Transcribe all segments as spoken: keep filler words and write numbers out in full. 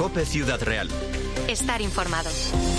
COPE Ciudad Real. Estar informado.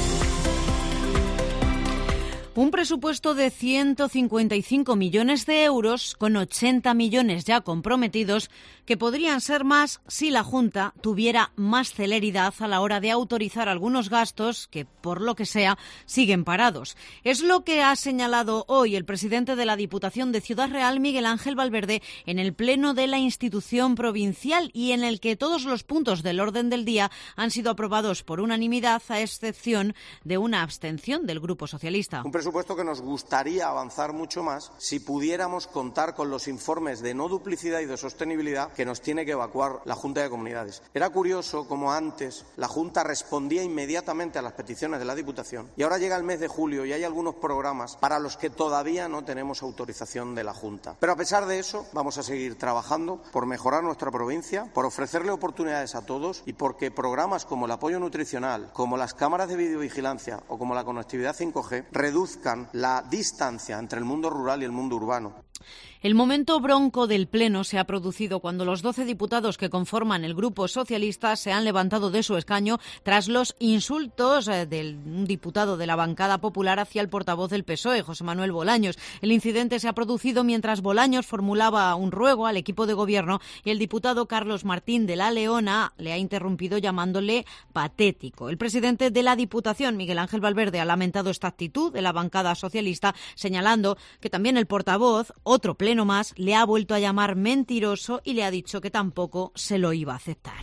Un presupuesto de ciento cincuenta y cinco millones de euros, con ochenta millones ya comprometidos, que podrían ser más si la Junta tuviera más celeridad a la hora de autorizar algunos gastos que, por lo que sea, siguen parados. Es lo que ha señalado hoy el presidente de la Diputación de Ciudad Real, Miguel Ángel Valverde, en el pleno de la institución provincial y en el que todos los puntos del orden del día han sido aprobados por unanimidad, a excepción de una abstención del Grupo Socialista. Un presupuesto que nos gustaría avanzar mucho más si pudiéramos contar con los informes de no duplicidad y de sostenibilidad que nos tiene que evacuar la Junta de Comunidades. Era curioso cómo antes la Junta respondía inmediatamente a las peticiones de la Diputación y ahora llega el mes de julio y hay algunos programas para los que todavía no tenemos autorización de la Junta. Pero a pesar de eso vamos a seguir trabajando por mejorar nuestra provincia, por ofrecerle oportunidades a todos y porque programas como el apoyo nutricional, como las cámaras de videovigilancia o como la conectividad cinco G reduzcan la distancia entre el mundo rural y el mundo urbano. El momento bronco del Pleno se ha producido cuando los doce diputados que conforman el Grupo Socialista se han levantado de su escaño tras los insultos de un diputado de la bancada popular hacia el portavoz del P S O E, José Manuel Bolaños. El incidente se ha producido mientras Bolaños formulaba un ruego al equipo de gobierno y el diputado Carlos Martín de la Leona le ha interrumpido llamándole patético. El presidente de la Diputación, Miguel Ángel Valverde, ha lamentado esta actitud de la bancada socialista, señalando que también el portavoz, otro pleno más, le ha vuelto a llamar mentiroso y le ha dicho que tampoco se lo iba a aceptar.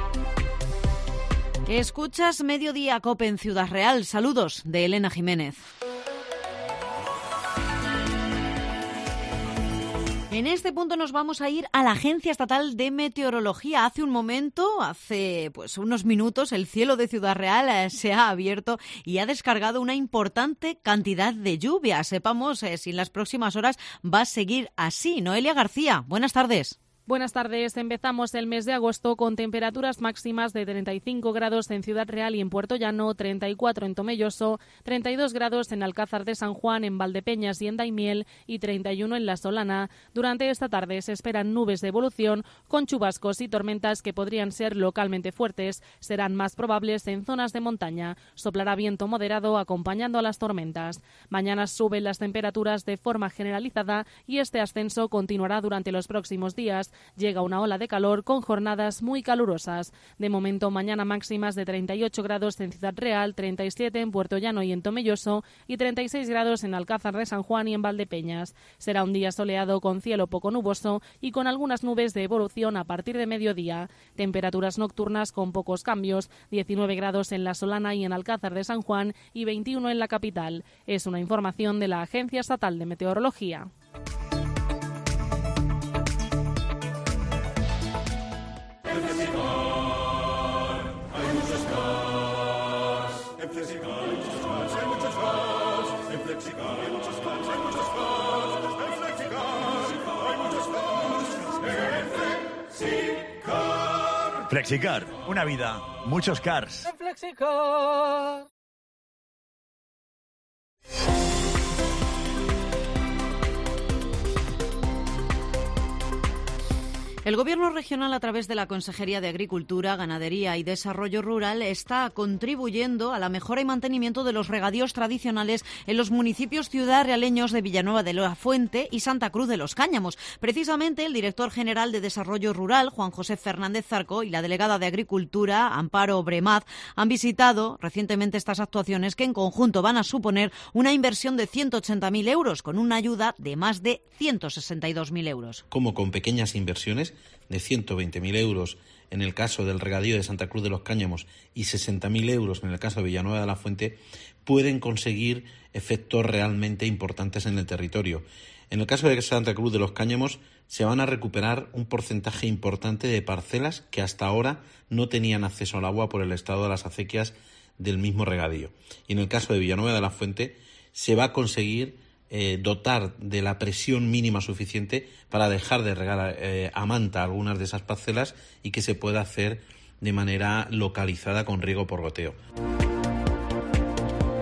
Escuchas Mediodía COPE en Ciudad Real. Saludos de Elena Jiménez. En este punto nos vamos a ir a la Agencia Estatal de Meteorología. Hace un momento, hace pues unos minutos, el cielo de Ciudad Real eh, se ha abierto y ha descargado una importante cantidad de lluvia. Sepamos eh, si en las próximas horas va a seguir así. Noelia García, buenas tardes. Buenas tardes. Empezamos el mes de agosto con temperaturas máximas de treinta y cinco grados en Ciudad Real y en Puerto Llano, treinta y cuatro en Tomelloso, treinta y dos grados en Alcázar de San Juan, en Valdepeñas y en Daimiel y treinta y uno en La Solana. Durante esta tarde se esperan nubes de evolución con chubascos y tormentas que podrían ser localmente fuertes. Serán más probables en zonas de montaña. Soplará viento moderado acompañando a las tormentas. Mañana suben las temperaturas de forma generalizada y este ascenso continuará durante los próximos días. Llega una ola de calor con jornadas muy calurosas. De momento, mañana máximas de treinta y ocho grados en Ciudad Real, treinta y siete en Puerto Llano y en Tomelloso y treinta y seis grados en Alcázar de San Juan y en Valdepeñas. Será un día soleado con cielo poco nuboso y con algunas nubes de evolución a partir de mediodía. Temperaturas nocturnas con pocos cambios, diecinueve grados en La Solana y en Alcázar de San Juan y veintiuno en la capital. Es una información de la Agencia Estatal de Meteorología. Flexicar, una vida, muchos cars. Flexicar. El Gobierno regional, a través de la Consejería de Agricultura, Ganadería y Desarrollo Rural, está contribuyendo a la mejora y mantenimiento de los regadíos tradicionales en los municipios ciudadrealeños de Villanueva de la Fuente y Santa Cruz de los Cáñamos. Precisamente, el director general de Desarrollo Rural, Juan José Fernández Zarco, y la delegada de Agricultura, Amparo Bremaz, han visitado recientemente estas actuaciones que en conjunto van a suponer una inversión de ciento ochenta mil euros, con una ayuda de más de ciento sesenta y dos mil euros. Como con pequeñas inversiones de ciento veinte mil euros en el caso del regadío de Santa Cruz de los Cáñamos y sesenta mil euros en el caso de Villanueva de la Fuente, pueden conseguir efectos realmente importantes en el territorio. En el caso de Santa Cruz de los Cáñamos se van a recuperar un porcentaje importante de parcelas que hasta ahora no tenían acceso al agua por el estado de las acequias del mismo regadío. Y en el caso de Villanueva de la Fuente se va a conseguir Eh, dotar de la presión mínima suficiente para dejar de regar eh, a manta algunas de esas parcelas y que se pueda hacer de manera localizada con riego por goteo.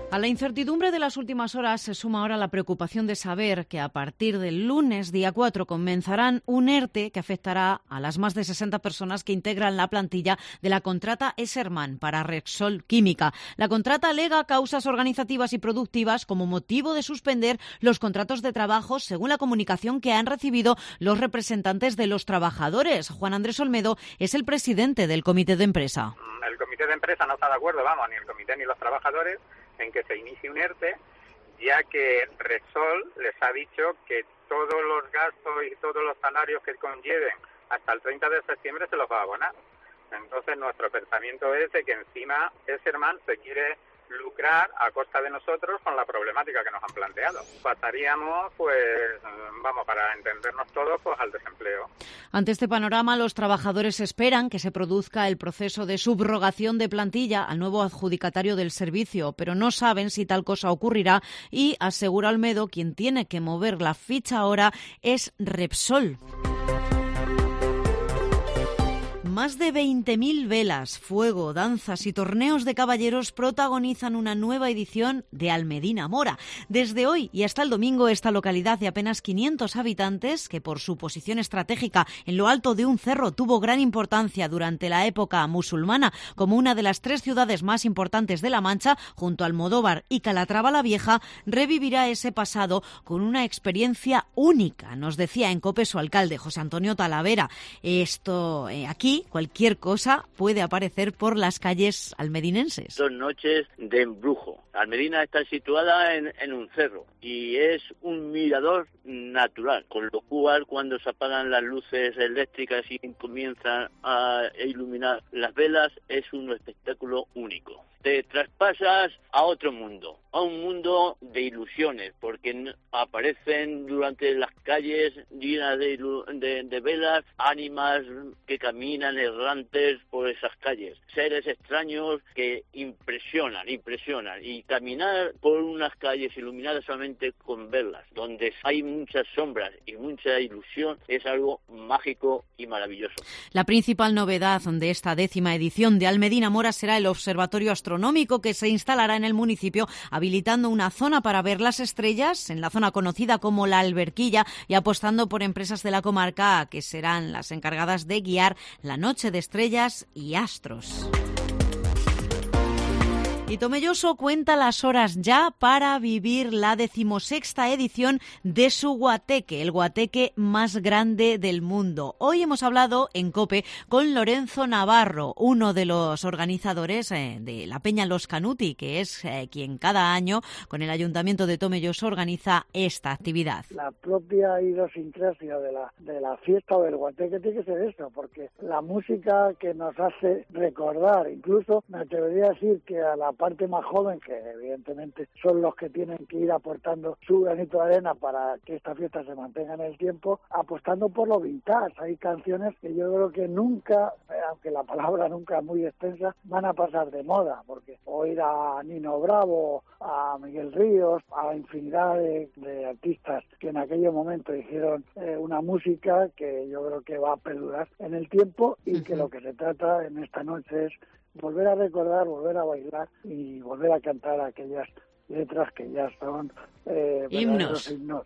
A la incertidumbre de las últimas horas se suma ahora la preocupación de saber que a partir del lunes, día cuatro, comenzarán un ERTE que afectará a las más de sesenta personas que integran la plantilla de la contrata Esserman para Repsol Química. La contrata alega causas organizativas y productivas como motivo de suspender los contratos de trabajo, según la comunicación que han recibido los representantes de los trabajadores. Juan Andrés Olmedo es el presidente del comité de empresa. El comité de empresa no está de acuerdo, vamos, ni el comité ni los trabajadores, en que se inicie un ERTE, ya que Repsol les ha dicho que todos los gastos y todos los salarios que conlleven hasta el treinta de septiembre se los va a abonar. Entonces nuestro pensamiento es de que encima Esserman se quiere lucrar a costa de nosotros con la problemática que nos han planteado. Pasaríamos, pues, vamos, para entendernos todos, pues al desempleo. Ante este panorama, los trabajadores esperan que se produzca el proceso de subrogación de plantilla al nuevo adjudicatario del servicio, pero no saben si tal cosa ocurrirá y, asegura Olmedo, quien tiene que mover la ficha ahora es Repsol. Más de veinte mil velas, fuego, danzas y torneos de caballeros protagonizan una nueva edición de Almedina Mora. Desde hoy y hasta el domingo, esta localidad de apenas quinientos habitantes, que por su posición estratégica en lo alto de un cerro tuvo gran importancia durante la época musulmana, como una de las tres ciudades más importantes de La Mancha, junto a Almodóvar y Calatrava la Vieja, revivirá ese pasado con una experiencia única, nos decía en COPE su alcalde, José Antonio Talavera. Esto eh, aquí cualquier cosa puede aparecer por las calles almedinenses. Son noches de embrujo. Almedina está situada en, en un cerro y es un mirador natural, con lo cual cuando se apagan las luces eléctricas y comienzan a iluminar las velas es un espectáculo único. Te traspasas a otro mundo, a un mundo de ilusiones, porque aparecen durante las calles llenas de, de, de velas, ánimas que caminan errantes por esas calles, seres extraños que impresionan, impresionan, y caminar por unas calles iluminadas solamente con velas, donde hay muchas sombras y mucha ilusión, es algo mágico y maravilloso. La principal novedad de esta décima edición de Almedina Mora será el Observatorio Astronómico Astronómico que se instalará en el municipio, habilitando una zona para ver las estrellas, en la zona conocida como La Alberquilla, y apostando por empresas de la comarca que serán las encargadas de guiar la noche de estrellas y astros. Y Tomelloso cuenta las horas ya para vivir la decimosexta edición de su guateque, el guateque más grande del mundo. Hoy hemos hablado en COPE con Lorenzo Navarro, uno de los organizadores eh, de la Peña Los Canuti, que es eh, quien cada año con el Ayuntamiento de Tomelloso organiza esta actividad. La propia idiosincrasia de la, de la fiesta o del guateque tiene que ser esto, porque la música que nos hace recordar, incluso me atrevería a decir que a la parte más joven, que evidentemente son los que tienen que ir aportando su granito de arena para que esta fiesta se mantenga en el tiempo, apostando por lo vintage. Hay canciones que yo creo que nunca, aunque la palabra nunca es muy extensa, van a pasar de moda, porque oír a Nino Bravo, a Miguel Ríos, a infinidad de, de artistas que en aquel momento hicieron eh, una música que yo creo que va a perdurar en el tiempo y uh-huh. que lo que se trata en esta noche es volver a recordar, volver a bailar y volver a cantar aquellas letras que ya son eh, himnos. himnos.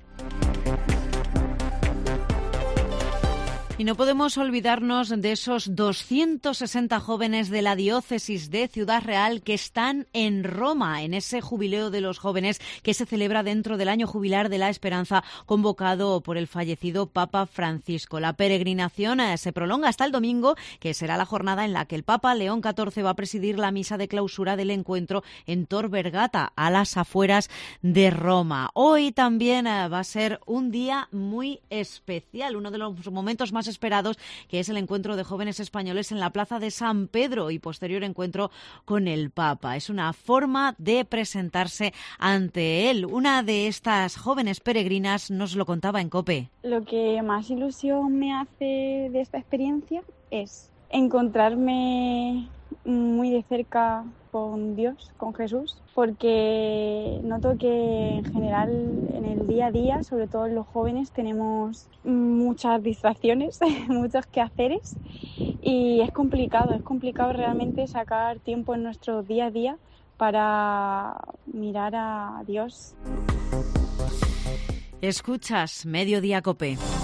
Y no podemos olvidarnos de esos doscientos sesenta jóvenes de la diócesis de Ciudad Real que están en Roma, en ese jubileo de los jóvenes que se celebra dentro del año jubilar de la Esperanza convocado por el fallecido Papa Francisco. La peregrinación eh, se prolonga hasta el domingo, que será la jornada en la que el Papa León catorce va a presidir la misa de clausura del encuentro en Tor Vergata, a las afueras de Roma. Hoy también eh, va a ser un día muy especial, uno de los momentos más esperados, que es el encuentro de jóvenes españoles en la Plaza de San Pedro y posterior encuentro con el Papa. Es una forma de presentarse ante él. Una de estas jóvenes peregrinas nos lo contaba en COPE. Lo que más ilusión me hace de esta experiencia es encontrarme muy de cerca con Dios, con Jesús, porque noto que en general en el día a día, sobre todo los jóvenes, tenemos muchas distracciones, muchos quehaceres y es complicado, es complicado realmente sacar tiempo en nuestro día a día para mirar a Dios. Escuchas Mediodía Cope.